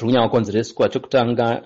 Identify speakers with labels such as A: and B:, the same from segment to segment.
A: kunyanya chekutanga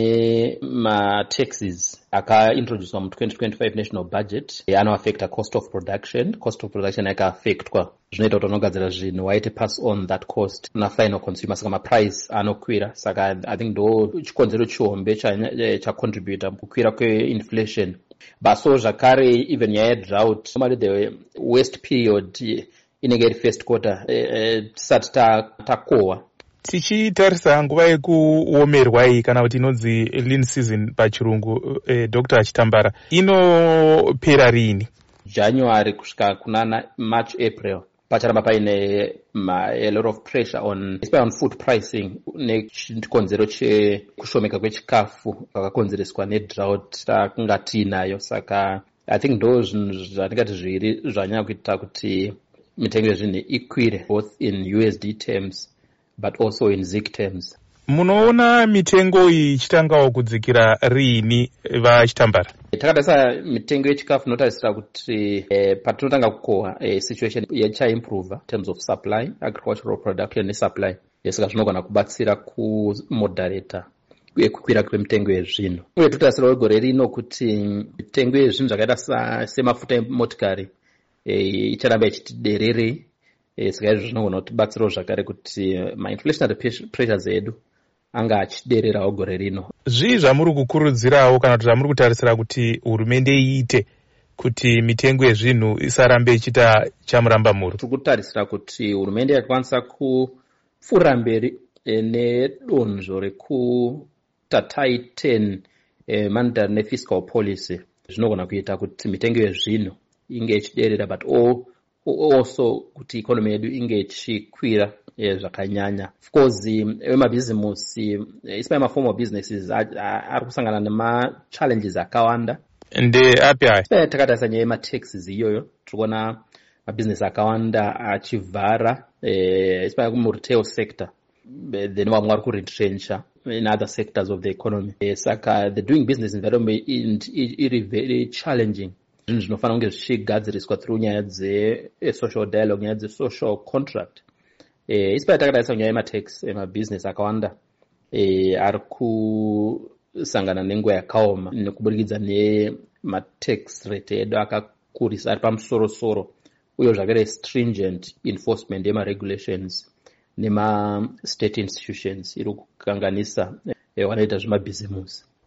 A: nema-taxes akaintroducwa mu-2025 national budget anoaffecta cost of production yakaafectwa zvinoita kuti vanogadzira zvinhu waite pass on that cost kuna final consumer, saka maprice anokwira. Saka I think ndo chikonzero chihombe chacontributa kukwira kweinflation. Baso zvakare even nyaya yedrought, normally the worst period inenge iri first quarter tisati takohwa.
B: Tichitarisa nguva yekuomerwa iyi kana kuti inonzi lean season pachirungu, Dr. Chitambara, inopera rini?
A: January kusvika kunana March, April pacharamba paine a lot of pressure on food pricing nechikonzero chekushomeka kwechikafu kwakakonzereswa nedrought takunga tiinayo. Saka I think ndo zvinhu zvatingati zviri zvanyanya kuita kuti mitengo yezvinhu ikwire both in USD terms but also in ZiG terms.
B: Munoona mitengo iyi ichitangawo kudzikira rini vaChitambara?
A: Takatarisa mitengo yechikafu inotarisira kuti patinotanga kukohwa situation yachaimprove in terms of supply, agricultural production nesupply. Saka zvinogona kubatsira kumoderata kukwira kwemitengo yezvinhu. Uye totarisirawo gore rino kuti mitengo yezvinhu zvakaita semafuta emotikari icharamba ichiti derere. Saka izvo zvinogona kutibatsirawo zvakare kuti ma-inflationary pressures edu anga achidererawo gore rino.
B: Zvii zvamuri kukurudzirawo kana kuti zvamuri kutarisira kuti hurumende iite kuti mitengo yezvinhu isarambe ichita chamuramba muru?
A: Tiri kutarisira kuti hurumende yakwanisa kupfuura mberi nedonzvo rekuta tighten monetary nefiscal policy. Zvinogona kuita kuti mitengo yezvinhu inge ichiderera but also kuti economy yedu inge ichikwira zvakanyanya. Of course emabhizimusi especially ma-formal businesses ari kusangana nema-challenges akawanda.
B: Ndeapi aya?
A: Takatarisa nyaya yema-taxes iyoyo, tiri kuona mabhizinesi akawanda achivhara especially mu-retail sector, then vamwe vari kuretrencha in other sectors of the economy. Saka the doing business environment iri very challenging. Zvinhu zvinofanira kunge zvichigadziriswa through nyaya dze-social dialogue, nyaya dze-social contract. Especially takatarisa nyaya yema-tax emabhizinesi akawanda ari kusangana nenguva yakaoma nekuburikidza nema-tax rate edu akakurisa ari pamusoro-soro, uye zvakare stringent enforcement yema-regulations nema-state institutions iri kukanganisa vanoita zvemabhizimusi.